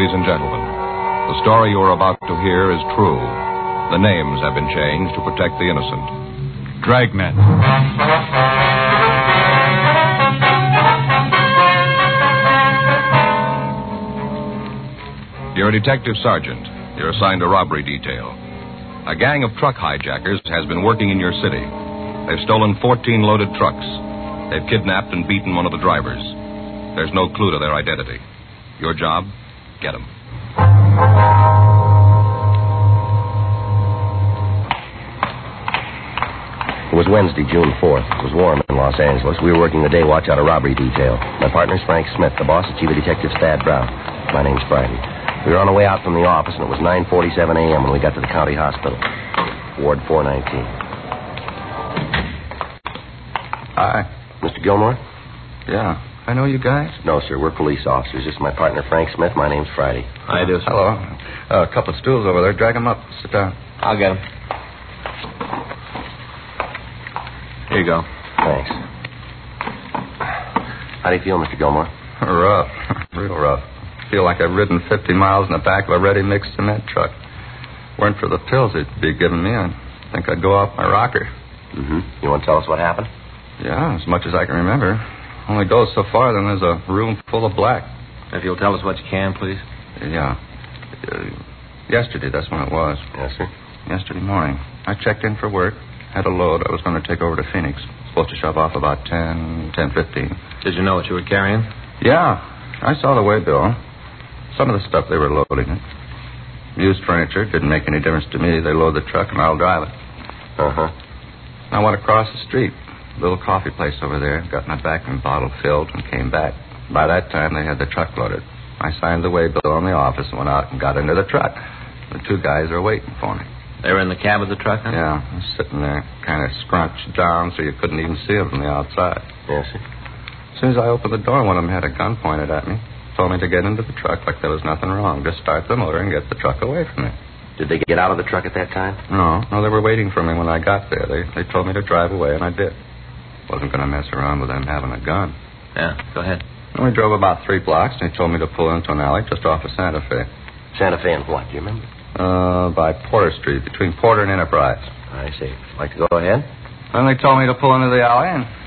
Ladies and gentlemen, the story you are about to hear is true. The names have been changed to protect the innocent. Dragnet. You're a detective sergeant. You're assigned a robbery detail. A gang of truck hijackers has been working in your city. They've stolen 14 loaded trucks. They've kidnapped and beaten one of the drivers. There's no clue to their identity. Your job? Get them. It was Wednesday, June 4th. It was warm in Los Angeles. We were working the day watch out of robbery detail. My partner's Frank Smith. The boss is Chief of Detective Stad Brown. My name's Friday. We were on the way out from the office, and it was 9:47 a.m. when we got to the county hospital. Ward 419. Hi. Mr. Gilmore? Yeah. I know you guys? No, sir. We're police officers. This is my partner, Frank Smith. My name's Friday. I do, sir. Hello. A couple of stools over there. Drag them up. Sit down. I'll get him. Here you go. Thanks. How do you feel, Mr. Gilmore? Rough. Real rough. Feel like I've ridden 50 miles in the back of a ready-mixed cement truck. Weren't for the pills they'd be giving me, I think I'd go off my rocker. Mm-hmm. You want to tell us what happened? Yeah, as much as I can remember. Only goes so far, then there's a room full of black. If you'll tell us what you can, please. Yeah. Yesterday, that's when it was. Yes, sir. Yesterday morning. I checked in for work. Had a load I was going to take over to Phoenix. Supposed to shove off about 10:15. Did you know what you were carrying? Yeah. I saw the way bill. Some of the stuff they were loading it. Used furniture. Didn't make any difference to me. They load the truck and I'll drive it. Uh-huh. I went across the street. Little coffee place over there. Got my vacuum bottle filled and came back. By that time, they had the truck loaded. I signed the way bill in the office and went out and got into the truck. The two guys are waiting for me. They were in the cab of the truck, huh? Yeah, I was sitting there, kind of scrunched down so you couldn't even see them from the outside. Yes, sir. As soon as I opened the door, one of them had a gun pointed at me. Told me to get into the truck like there was nothing wrong. Just start the motor and get the truck away from me. Did they get out of the truck at that time? No, they were waiting for me when I got there. They told me to drive away, and I did. Wasn't going to mess around with them having a gun. Yeah, go ahead. And we drove about 3 blocks, and he told me to pull into an alley just off of Santa Fe. Santa Fe and what? Do you remember? By Porter Street, between Porter and Enterprise. I see. Like to go ahead? Then they told me to pull into the alley,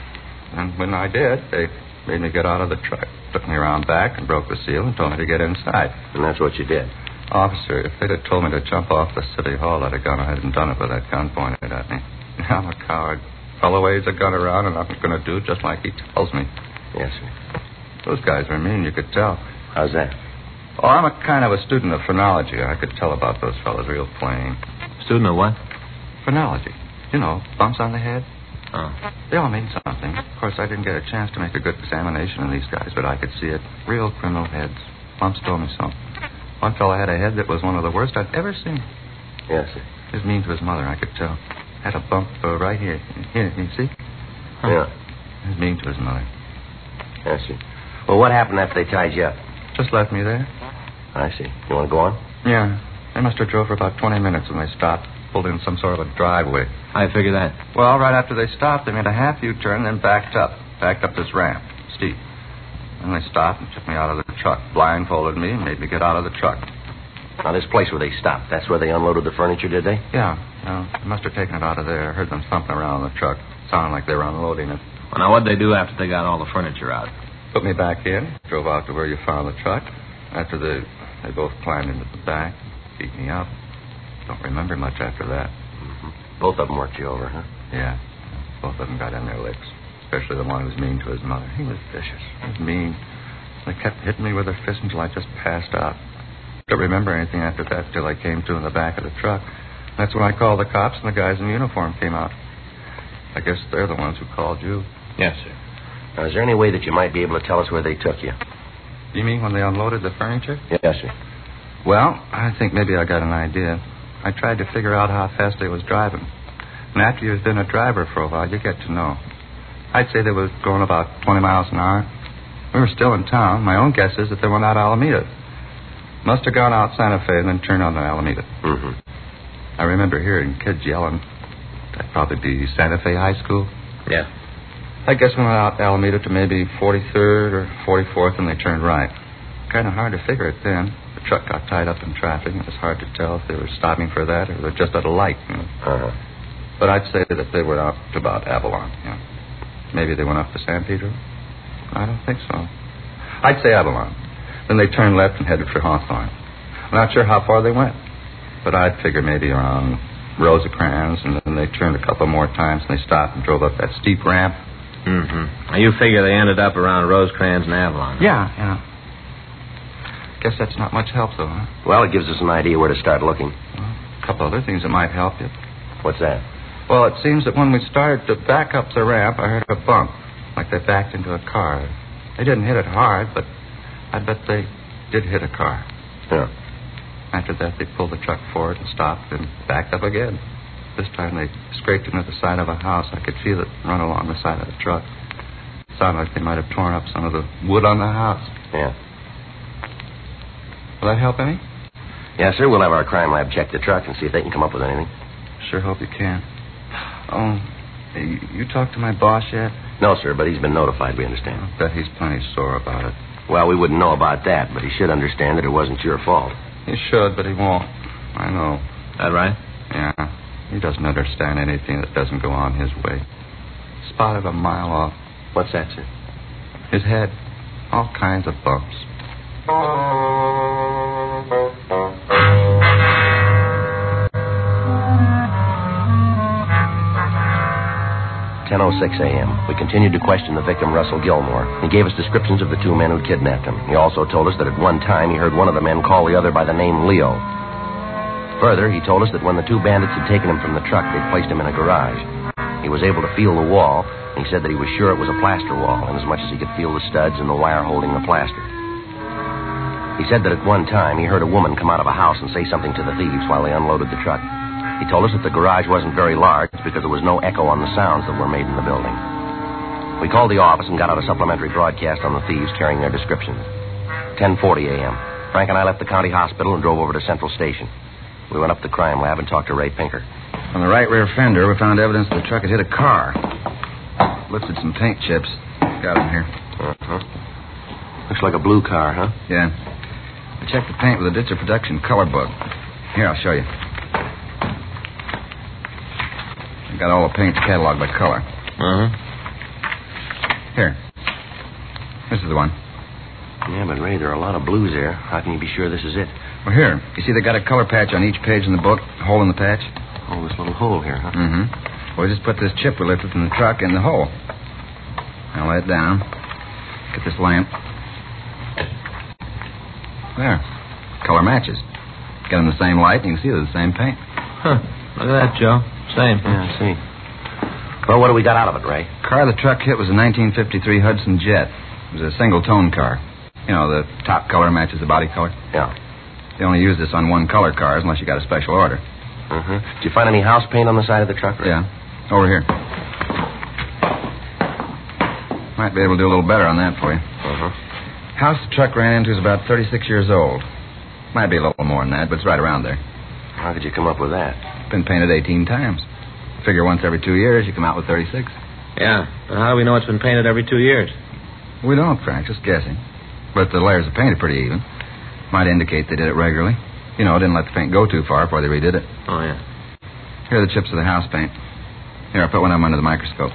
and when I did, they made me get out of the truck. Took me around back and broke the seal and told me to get inside. And that's what you did? Officer, if they'd have told me to jump off the city hall, I'd have gone ahead and done it with that gun pointed at me. I'm a coward. Fellow waves a gun around, and I'm going to do just like he tells me. Yes, sir. Those guys are mean, you could tell. How's that? Oh, I'm a kind of a student of phrenology. I could tell about those fellas real plain. Student of what? Phrenology. You know, bumps on the head. Oh. They all mean something. Of course, I didn't get a chance to make a good examination of these guys, but I could see it. Real criminal heads. Bumps told me so. One fellow had a head that was one of the worst I'd ever seen. Yes, sir. He was mean to his mother, I could tell. Had a bump right here. Here, you see? Huh. Yeah. He was mean to his mother. Yes, sir. Well, what happened after they tied you up? Just left me there. I see. You want to go on? Yeah. They must have drove for about 20 minutes when they stopped. Pulled in some sort of a driveway. How you figure that? Well, right after they stopped, they made a half U-turn, then backed up. Backed up this ramp. Steep. Then they stopped and took me out of the truck. Blindfolded me and made me get out of the truck. Now, this place where they stopped, that's where they unloaded the furniture, did they? Yeah. They must have taken it out of there. I heard them thumping around the truck. Sounded like they were unloading it. Well, now, what'd they do after they got all the furniture out? Put me back in. Drove out to where you found the truck. After they both climbed into the back. Beat me up. Don't remember much after that. Mm-hmm. Both of them worked you over, huh? Yeah. Both of them got in their licks. Especially the one who was mean to his mother. He was vicious. He was mean. They kept hitting me with their fists until I just passed out. Don't remember anything after that till I came to in the back of the truck. That's when I called the cops and the guys in uniform came out. I guess they're the ones who called you. Yes, sir. Now, is there any way that you might be able to tell us where they took you? You mean when they unloaded the furniture? Yes, sir. Well, I think maybe I got an idea. I tried to figure out how fast they was driving. And after you've been a driver for a while, you get to know. I'd say they was going about 20 miles an hour. We were still in town. My own guess is that they went out Alameda. Must have gone out Santa Fe and then turned on to Alameda. Mm-hmm. I remember hearing kids yelling. That'd probably be Santa Fe High School. Yeah. I guess we went out Alameda to maybe 43rd or 44th and they turned right. Kind of hard to figure it then. But The truck got tied up in traffic. It was hard to tell if they were stopping for that or they were just at a light. But I'd say that they went up to about Avalon. Maybe they went up to San Pedro? I don't think so. I'd say Avalon. Then they turned left and headed for Hawthorne. I'm not sure how far they went, but I'd figure maybe around Rosecrans, and then they turned a couple more times and they stopped and drove up that steep ramp. Now, you figure they ended up around Rosecrans and Avalon. Yeah. Guess that's not much help, though, huh? Well, it gives us an idea where to start looking. Well, a couple other things that might help you. What's that? Well, it seems that when we started to back up the ramp, I heard a bump, like they backed into a car. They didn't hit it hard, but I bet they did hit a car. Yeah. After that, they pulled the truck forward and stopped and backed up again. This time they scraped into the side of a house. I could feel it run along the side of the truck. It sounded like they might have torn up some of the wood on the house. Yeah. Will that help any? Yes, sir. We'll have our crime lab check the truck and see if they can come up with anything. Sure hope you can. Oh, you talked to my boss yet? No, sir, but he's been notified, we understand. I bet he's plenty sore about it. Well, we wouldn't know about that, but he should understand that it wasn't your fault. He should, but he won't. I know. That right? Yeah. He doesn't understand anything that doesn't go on his way. Spotted a mile off. What's that, sir? His head. All kinds of bumps. 10:06 a.m. We continued to question the victim, Russell Gilmore. He gave us descriptions of the two men who'd kidnapped him. He also told us that at one time he heard one of the men call the other by the name Leo. Further, he told us that when the two bandits had taken him from the truck, they'd placed him in a garage. He was able to feel the wall, and he said that he was sure it was a plaster wall, inasmuch as he could feel the studs and the wire holding the plaster. He said that at one time he heard a woman come out of a house and say something to the thieves while they unloaded the truck. He told us that the garage wasn't very large because there was no echo on the sounds that were made in the building. We called the office and got out a supplementary broadcast on the thieves carrying their descriptions. 10:40 a.m. Frank and I left the county hospital and drove over to Central Station. We went up to the crime lab and talked to Ray Pinker. On the right rear fender, we found evidence that the truck had hit a car. Lifted some paint chips. Got them here. Looks like a blue car, huh? Yeah. I checked the paint with a Ditzer Production color book. Here, I'll show you. I got all the paints cataloged by color. Here. This is the one. Yeah, but Ray, there are a lot of blues there. How can you be sure this is it? Well, here. You see they got a color patch on each page in the book? A hole in the patch? Oh, this little hole here, huh? Well, we just put this chip we lifted from the truck in the hole. Now lay it down. Get this lamp. There. Color matches. Get them the same light, and you can see they're the same paint. Huh. Look at that, Joe. Same. Yeah, I see. Well, what do we got out of it, Ray? Car the truck hit was a 1953 Hudson Jet. It was a single-tone car. You know, the top color matches the body color. Yeah. They only use this on one-color cars unless you got a special order. Did you find any house paint on the side of the truck, Ray? Yeah. Over here. Might be able to do a little better on that for you. House the truck ran into is about 36 years old. Might be a little more than that, but it's right around there. How could you come up with that? Been painted 18 times. Figure once every 2 years, you come out with 36. Yeah. But how do we know it's been painted every 2 years? We don't, Frank. Just guessing. But the layers of paint are pretty even. Might indicate they did it regularly. You know, didn't let the paint go too far before they redid it. Oh, yeah. Here are the chips of the house paint. Here, I'll put one of them under the microscope.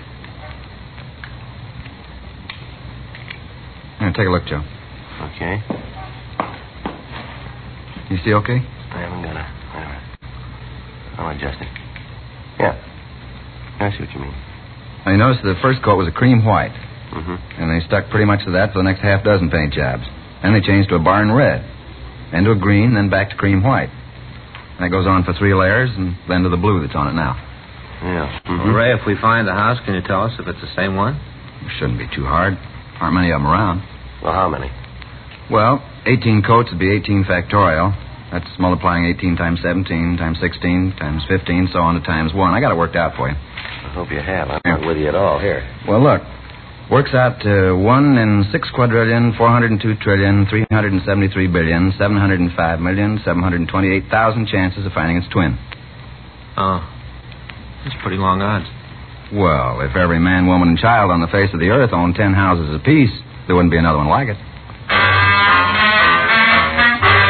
Here, take a look, Joe. Okay. You see okay? I haven't got it. Wait a minute. I'll adjust it. Yeah. I see what you mean. Now, you notice the first coat was a cream white. Mm-hmm. And they stuck pretty much to that for the next half dozen paint jobs. Then they changed to a barn red. Then to a green, then back to cream white. And that goes on for 3 layers, and then to the blue that's on it now. Yeah. Well, Ray, if we find the house, can you tell us if it's the same one? It shouldn't be too hard. Aren't many of them around. Well, how many? Well, 18 coats would be 18 factorial. That's multiplying 18 times 17 times 16 times 15, so on to times 1. I got it worked out for you. I hope you have. I'm not with you at all. Here. Well, look. Works out to 1 in 6 quadrillion, 402 trillion, 373 billion, 705 million, 728,000 chances of finding its twin. Oh. That's pretty long odds. Well, if every man, woman, and child on the face of the earth owned 10 houses apiece, there wouldn't be another one like it.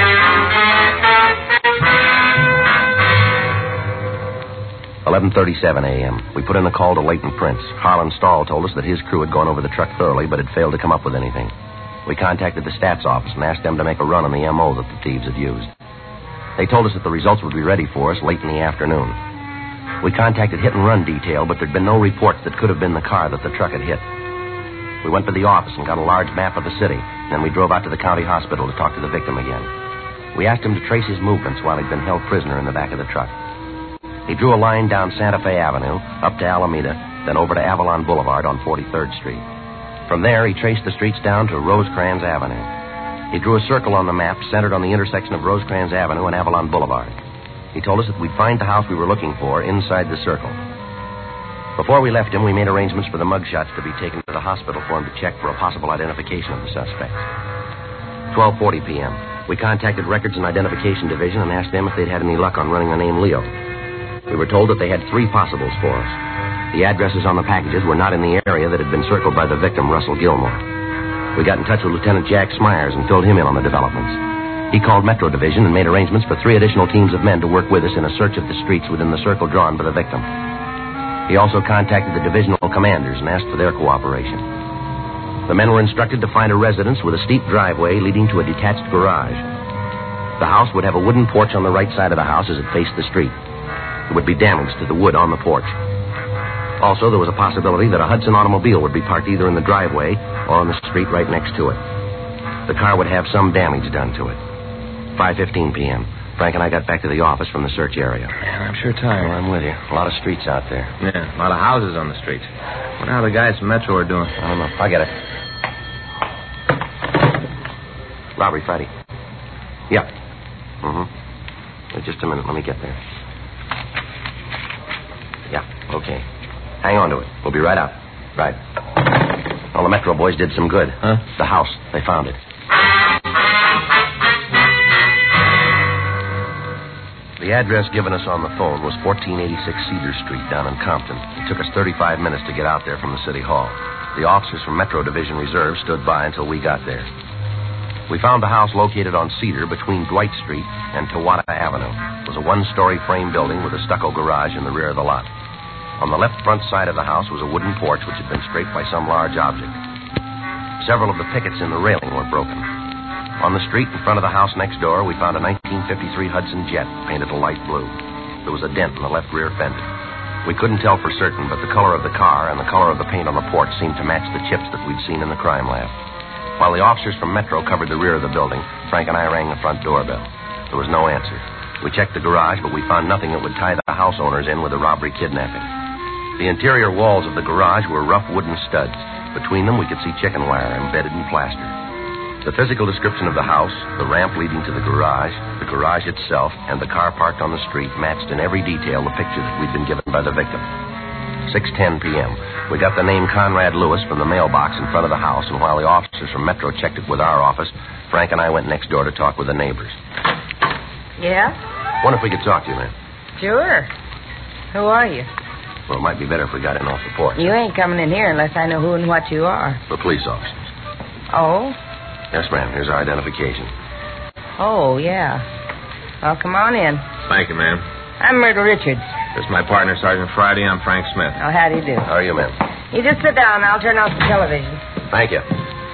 11:37 a.m. We put in a call to Leighton Prince. Harlan Stahl told us that his crew had gone over the truck thoroughly, but had failed to come up with anything. We contacted the stats office and asked them to make a run on the M.O. that the thieves had used. They told us that the results would be ready for us late in the afternoon. We contacted hit and run detail, but there'd been no reports that could have been the car that the truck had hit. We went to the office and got a large map of the city. Then we drove out to the county hospital to talk to the victim again. We asked him to trace his movements while he'd been held prisoner in the back of the truck. He drew a line down Santa Fe Avenue, up to Alameda, then over to Avalon Boulevard on 43rd Street. From there, he traced the streets down to Rosecrans Avenue. He drew a circle on the map centered on the intersection of Rosecrans Avenue and Avalon Boulevard. He told us that we'd find the house we were looking for inside the circle. Before we left him, we made arrangements for the mugshots to be taken to the hospital for him to check for a possible identification of the suspects. 12:40 p.m. We contacted Records and Identification Division and asked them if they'd had any luck on running the name Leo. We were told that they had 3 possibles for us. The addresses on the packages were not in the area that had been circled by the victim, Russell Gilmore. We got in touch with Lieutenant Jack Smyers and filled him in on the developments. He called Metro Division and made arrangements for 3 additional teams of men to work with us in a search of the streets within the circle drawn by the victim. He also contacted the divisional commanders and asked for their cooperation. The men were instructed to find a residence with a steep driveway leading to a detached garage. The house would have a wooden porch on the right side of the house as it faced the street. There would be damage to the wood on the porch. Also, there was a possibility that a Hudson automobile would be parked either in the driveway or on the street right next to it. The car would have some damage done to it. 5:15 p.m. Frank and I got back to the office from the search area. Man, I'm sure tired. Well, I'm with you. A lot of streets out there. Yeah, a lot of houses on the street. Wonder how the guys from Metro are doing. I don't know. I'll get it. Robbery Friday. Yeah. Just a minute. Let me get there. Yeah, okay. Hang on to it. We'll be right out. Right. Well, the Metro boys did some good. Huh? The house. They found it. The address given us on the phone was 1486 Cedar Street down in Compton. It took us 35 minutes to get out there from the city hall. The officers from Metro Division Reserve stood by until we got there. We found the house located on Cedar between Dwight Street and Tawada Avenue. It was a 1-story frame building with a stucco garage in the rear of the lot. On the left front side of the house was a wooden porch which had been scraped by some large object. Several of the pickets in the railing were broken. On the street in front of the house next door, we found a 1953 Hudson Jet painted a light blue. There was a dent in the left rear fender. We couldn't tell for certain, but the color of the car and the color of the paint on the porch seemed to match the chips that we'd seen in the crime lab. While the officers from Metro covered the rear of the building, Frank and I rang the front doorbell. There was no answer. We checked the garage, but we found nothing that would tie the house owners in with a robbery kidnapping. The interior walls of the garage were rough wooden studs. Between them, we could see chicken wire embedded in plaster. The physical description of the house, the ramp leading to the garage itself, and the car parked on the street matched in every detail the picture that we'd been given by the victim. 6:10 p.m. We got the name Conrad Lewis from the mailbox in front of the house, and while the officers from Metro checked it with our office, Frank and I went next door to talk with the neighbors. Yeah? Wonder if we could talk to you, ma'am. Sure. Who are you? Well, it might be better if we got in off the porch. You ain't coming in here unless I know who and what you are. The police officers. Oh? Yes, ma'am. Here's our identification. Oh, yeah. Well, come on in. Thank you, ma'am. I'm Myrtle Richards. This is my partner, Sergeant Friday. I'm Frank Smith. Oh, how do you do? How are you, ma'am? You just sit down. I'll turn off the television. Thank you.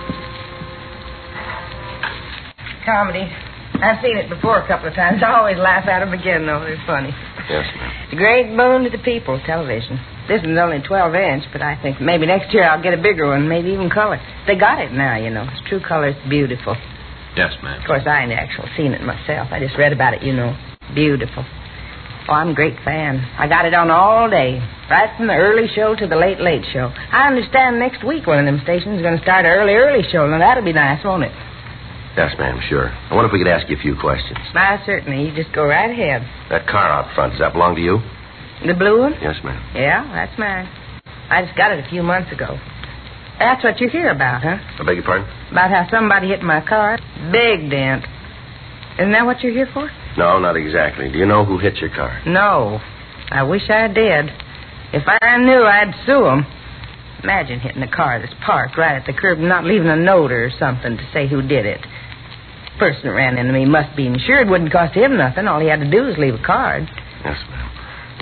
Comedy. I've seen it before a couple of times. I always laugh at them again, though. They're funny. Yes, ma'am. It's a great boon to the people, television. This one's only 12-inch, but I think maybe next year I'll get a bigger one, maybe even color. They got it now, you know. It's true color. It's beautiful. Yes, ma'am. Of course, I ain't actually seen it myself. I just read about it, you know. Beautiful. Oh, I'm a great fan. I got it on all day, right from the early show to the late show. I understand next week one of them stations is going to start an early show. Now, that'll be nice, won't it? Yes, ma'am, sure. I wonder if we could ask you a few questions. Why, certainly. You just go right ahead. That car out front, does that belong to you? The blue one? Yes, ma'am. Yeah, that's mine. I just got it a few months ago. That's what you hear about, huh? I beg your pardon? About how somebody hit my car. Big dent. Isn't that what you're here for? No, not exactly. Do you know who hit your car? No. I wish I did. If I knew, I'd sue them. Imagine hitting a car that's parked right at the curb and not leaving a note or something to say who did it. The person that ran into me must be insured. Wouldn't cost him nothing. All he had to do was leave a card. Yes, ma'am.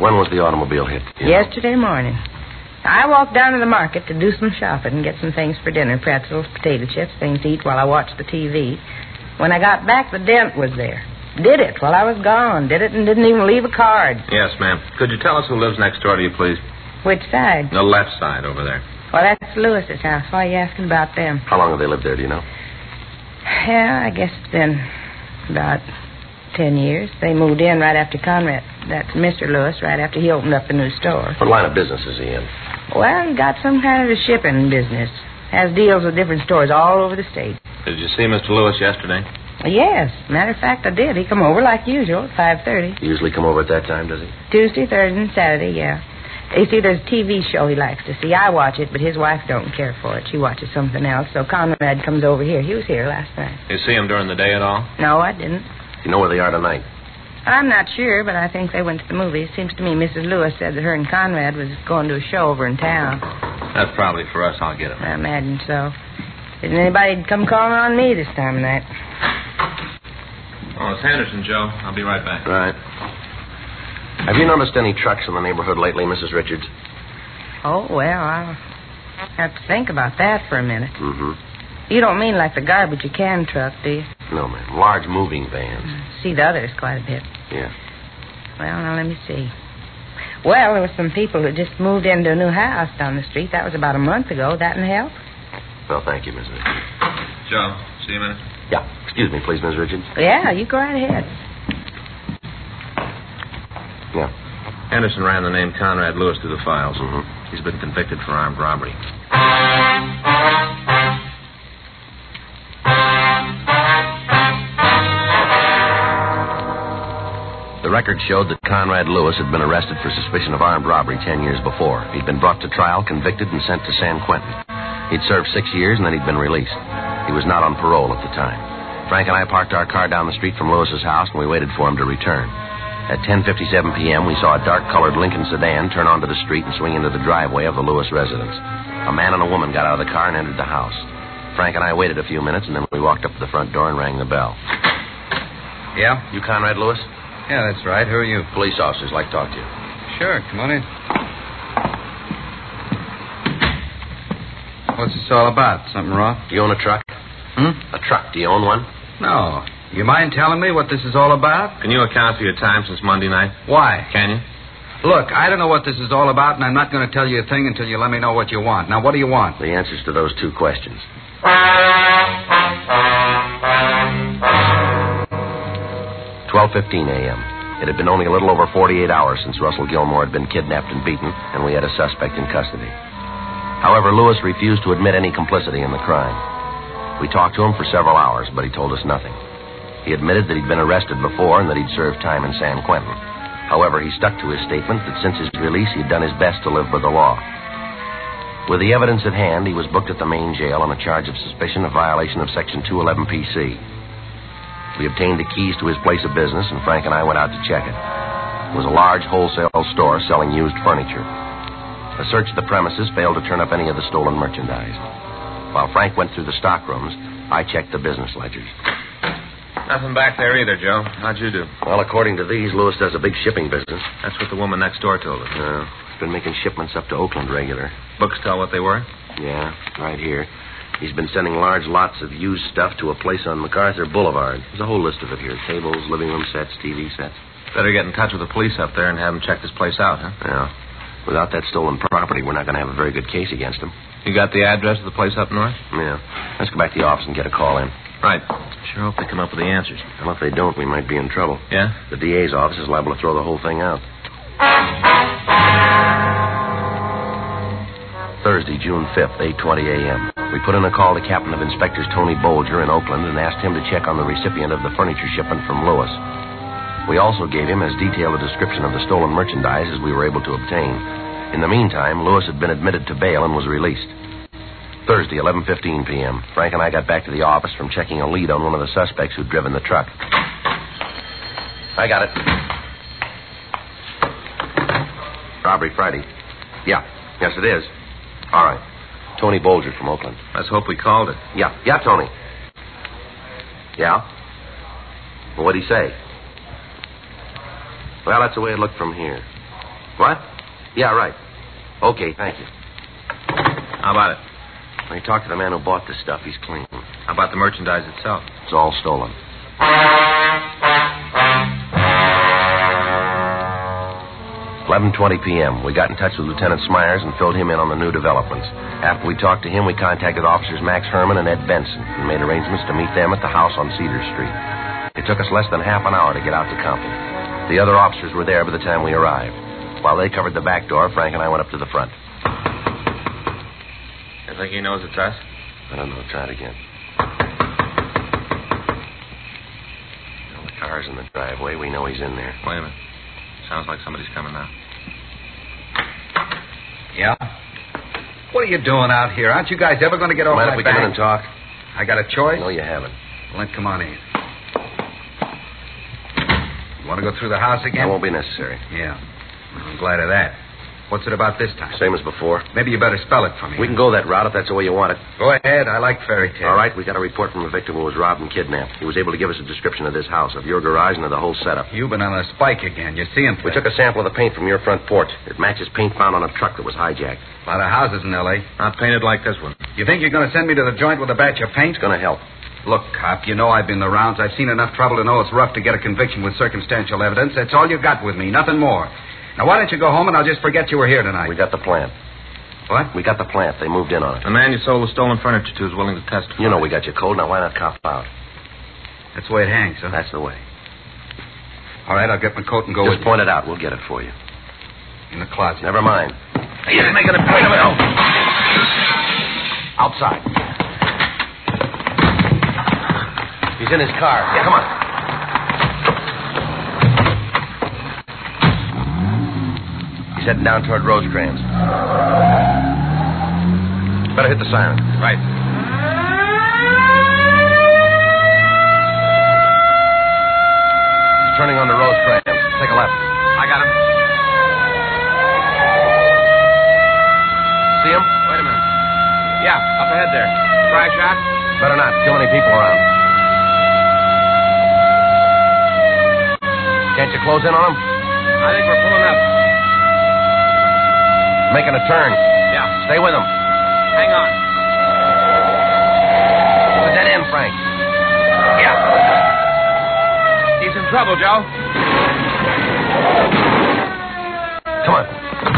When was the automobile hit? Yesterday morning. I walked down to the market to do some shopping and get some things for dinner, pretzels, potato chips, things to eat while I watched the TV. When I got back, the dent was there. Did it while I was gone. Did it and didn't even leave a card. Yes, ma'am. Could you tell us who lives next door to you, please? Which side? The left side over there. Well, that's Lewis's house. Why are you asking about them? How long have they lived there, do you know? Yeah, I guess it's been about 10 years. They moved in right after Conrad. That's Mr. Lewis, right after he opened up the new store. What line of business is he in? Well, he got some kind of a shipping business. Has deals with different stores all over the state. Did you see Mr. Lewis yesterday? Yes. Matter of fact, I did. He come over like usual at 5:30. He usually come over at that time, does he? Tuesday, Thursday, and Saturday, yeah. You see, there's a TV show he likes to see. I watch it, but his wife don't care for it. She watches something else, so Conrad comes over here. He was here last night. You see him during the day at all? No, I didn't. You know where they are tonight? I'm not sure, but I think they went to the movies. Seems to me Mrs. Lewis said that her and Conrad was going to a show over in town. That's probably for us. I'll get him. I imagine so. Didn't anybody come calling on me this time of night? Oh, it's Henderson, Joe. I'll be right back. Right. Have you noticed any trucks in the neighborhood lately, Mrs. Richards? Oh, well, I'll have to think about that for a minute. Mm-hmm. You don't mean like the garbage you can truck, do you? No, ma'am. Large moving vans. See the others quite a bit. Yeah. Well, now let me see. Well, there were some people who just moved into a new house down the street. That was about a month ago. That'll help? Well, thank you, Mrs. Richards. Joe, see you a minute. Yeah. Excuse me, please, Mrs. Richards. Yeah, you go right ahead. Yeah. Henderson ran the name Conrad Lewis through the files. Mm-hmm. He's been convicted for armed robbery. The record showed that Conrad Lewis had been arrested for suspicion of armed robbery 10 years before. He'd been brought to trial, convicted, and sent to San Quentin. He'd served 6 years, and then he'd been released. He was not on parole at the time. Frank and I parked our car down the street from Lewis's house, and we waited for him to return. At 10:57 p.m., we saw a dark-colored Lincoln sedan turn onto the street and swing into the driveway of the Lewis residence. A man and a woman got out of the car and entered the house. Frank and I waited a few minutes, and then we walked up to the front door and rang the bell. Yeah? You Conrad Lewis? Yeah, that's right. Who are you? Police officers. Like to talk to you. Sure, come on in. What's this all about? Something wrong? Do you own a truck? A truck. Do you own one? No. You mind telling me what this is all about? Can you account for your time since Monday night? Why? Can you? Look, I don't know what this is all about, and I'm not going to tell you a thing until you let me know what you want. Now, what do you want? The answers to those two questions. 12:15 a.m. It had been only a little over 48 hours since Russell Gilmore had been kidnapped and beaten, and we had a suspect in custody. However, Lewis refused to admit any complicity in the crime. We talked to him for several hours, but he told us nothing. He admitted that he'd been arrested before and that he'd served time in San Quentin. However, he stuck to his statement that since his release, he'd done his best to live by the law. With the evidence at hand, he was booked at the main jail on a charge of suspicion of violation of Section 211 PC. We obtained the keys to his place of business, and Frank and I went out to check it. It was a large wholesale store selling used furniture. A search of the premises failed to turn up any of the stolen merchandise. While Frank went through the stock rooms, I checked the business ledgers. Nothing back there either, Joe. How'd you do? Well, according to these, Lewis does a big shipping business. That's what the woman next door told us. He's been making shipments up to Oakland regular. Books tell what they were? Yeah, right here. He's been sending large lots of used stuff to a place on MacArthur Boulevard. There's a whole list of it here. Tables, living room sets, TV sets. Better get in touch with the police up there and have them check this place out, huh? Yeah. Without that stolen property, we're not going to have a very good case against him. You got the address of the place up north? Yeah. Let's go back to the office and get a call in. Right. Sure hope they come up with the answers. Well, if they don't, we might be in trouble. Yeah? The DA's office is liable to throw the whole thing out. Thursday, June 5th, 8:20 a.m. We put in a call to Captain of Inspectors Tony Bolger in Oakland and asked him to check on the recipient of the furniture shipment from Lewis. We also gave him as detailed a description of the stolen merchandise as we were able to obtain. In the meantime, Lewis had been admitted to bail and was released. Thursday, 11:15 p.m. Frank and I got back to the office from checking a lead on one of the suspects who'd driven the truck. I got it. Robbery Friday. Yeah. Yes, it is. All right. Tony Bolger from Oakland. Let's hope we called it. Yeah, Tony. Yeah? Well, what'd he say? Well, that's the way it looked from here. What? Yeah, right. Okay, thank you. How about it? When you talk to the man who bought this stuff, he's clean. How about the merchandise itself? It's all stolen. 11:20 p.m. We got in touch with Lieutenant Smyers and filled him in on the new developments. After we talked to him, we contacted Officers Max Herman and Ed Benson and made arrangements to meet them at the house on Cedar Street. It took us less than half an hour to get out to Compton. The other officers were there by the time we arrived. While they covered the back door, Frank and I went up to the front. You think he knows it's us? I don't know. Try it again. Well, the car's in the driveway. We know he's in there. Wait a minute. Sounds like somebody's coming now. Yeah? What are you doing out here? Aren't you guys ever going to get off Mind my if we back? come in and talk? I got a choice? No, you haven't. Well, then come on in. You want to go through the house again? That won't be necessary. Yeah. Well, I'm glad of that. What's it about this time? Same as before. Maybe you better spell it for me. We can go that route if that's the way you want it. Go ahead. I like fairy tales. All right, we got a report from a victim who was robbed and kidnapped. He was able to give us a description of this house, of your garage, and of the whole setup. You've been on a spike again. You're seeing things. We took a sample of the paint from your front porch. It matches paint found on a truck that was hijacked. A lot of houses in L.A. Not painted like this one. You think you're going to send me to the joint with a batch of paint? It's going to help. Look, cop, you know I've been the rounds. I've seen enough trouble to know it's rough to get a conviction with circumstantial evidence. That's all you got with me, nothing more. Now, why don't you go home and I'll just forget you were here tonight? We got the plant. What? We got the plant. They moved in on it. The man you sold the stolen furniture to is willing to testify. You know we got you cold. Now, why not cop out? That's the way it hangs, huh? That's the way. All right, I'll get my coat and go Just with point it out. We'll get it for you. you. In the closet. Never mind. He's making a point of it. Outside. He's in his car. Yeah, come on. He's heading down toward Rosecrans. Better hit the siren. Right. He's turning onto Rosecrans. Take a left. I got him. See him? Wait a minute. Yeah, up ahead there. Try a shot? Better not. Too many people around. Can't you close in on him? I think we're pulling up. Making a turn. Yeah. Stay with him. Hang on. It's a dead end, Frank. Yeah. He's in trouble, Joe. Come on.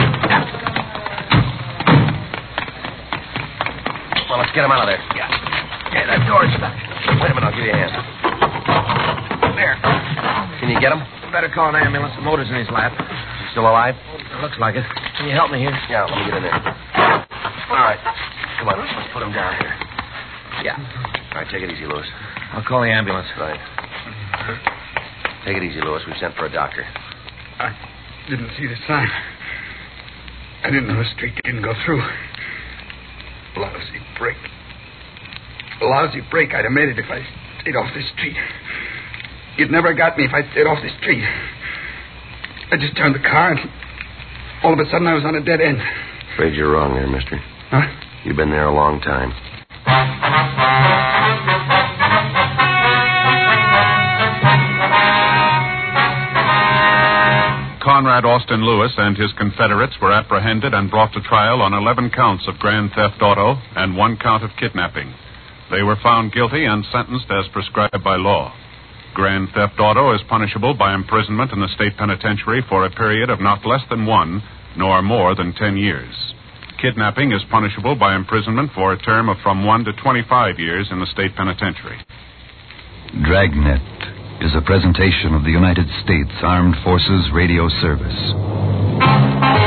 Well, let's get him out of there. Yeah. Yeah, that door's stuck. Wait a minute, I'll give you a hand. There. Can you get him? Better call an ambulance. The motor's in his lap. He's still alive? Looks like it. Can you help me here? Yeah, let me get in there. All right. Come on, let's put him down here. Yeah. All right, take it easy, Lewis. I'll call the ambulance. Right. Take it easy, Lewis. We've sent for a doctor. I didn't see the sign. I didn't know the street didn't go through. Lousy break. Lousy break. I'd have made it if I stayed off this street. You'd never got me if I stayed off the street. I just turned the car and all of a sudden I was on a dead end. Afraid you're wrong there, mister. Huh? You've been there a long time. Conrad Austin Lewis and his Confederates were apprehended and brought to trial on 11 counts of grand theft auto and 1 count of kidnapping. They were found guilty and sentenced as prescribed by law. Grand theft auto is punishable by imprisonment in the state penitentiary for a period of not less than 1, nor more than 10 years. Kidnapping is punishable by imprisonment for a term of from 1 to 25 years in the state penitentiary. Dragnet is a presentation of the United States Armed Forces Radio Service.